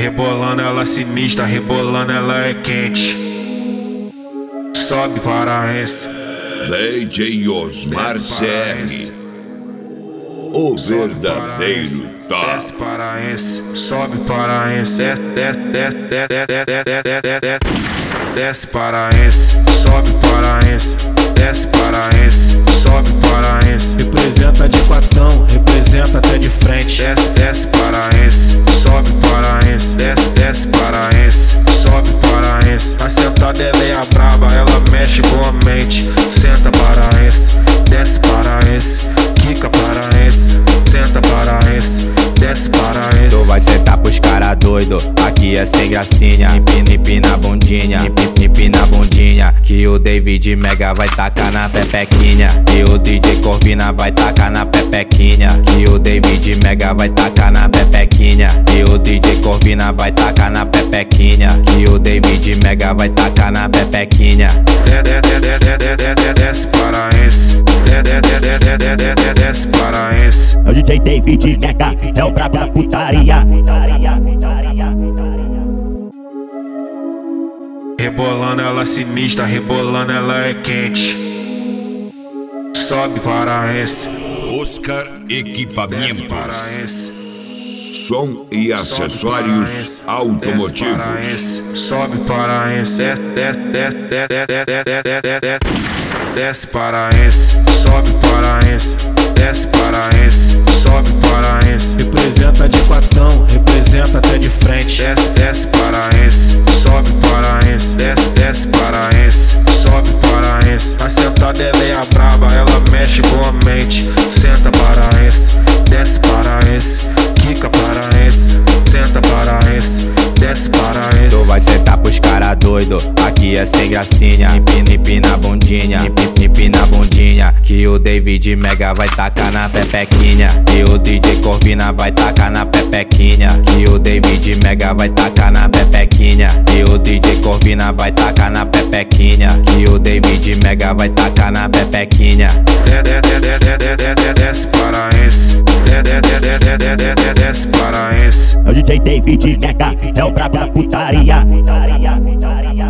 Rebolando ela sinistra, rebolando ela é quente. Sobe paraense. DJ Osmar CR, o verdadeiro top. Desce paraense, sobe paraense, desce paraense, sobe paraense, desce paraense, sobe paraense. Representa de quatão, representa até de frente. Desce paraense, sobe paraense, desce paraense, sobe paraense. A sentada ela é a braba, ela mexe com a mente. Senta paraense, desce paraense, quica paraense, senta paraense, desce paraense. Tu vai sentar pros cara doido, aqui é sem gracinha. Empina a bundinha, empina a bundinha. Que o David Mega vai tacar na pepequinha. Que o DJ Corvina vai tacar na pepequinha. Que o David Mega vai tacar na pepequinha. Que o DJ Corvina vai tacar na pepequinha. Que o David Mega vai tacar na pepequinha. Desce paraense, desce paraense. É o DJ David Mega, é o brabo da putaria. Rebolando ela sinistra, rebolando ela é quente. Sobe paraense. Oscar Equipamentos, Paraense. som e acessórios automotivos. Sobe paraense, desce paraense, sobe paraense, desce paraense, sobe paraense. Representa de quatão, representa até de frente. Desce paraense, sobe paraense, desce paraense, sobe paraense. A sentada ela é a braba, ela mexe com a mente. Senta paraense, desce paraense, quica paraense, senta paraense, desce paraense. Tu vai sentar pros cara doido, aqui é sem gracinha. Empina a bundinha, empina a bundinha. Que o David Mega vai tacar na pepequinha. Que o DJ Corvina vai tacar na pepequinha. Que o David Mega vai tacar na pepequinha. Que o DJ Corvina vai tacar na pepequinha. Que o David Mega vai tacar na pepequinha. Desce paraense, desce paraense. É o DJ David Mega, é o brabo da putaria.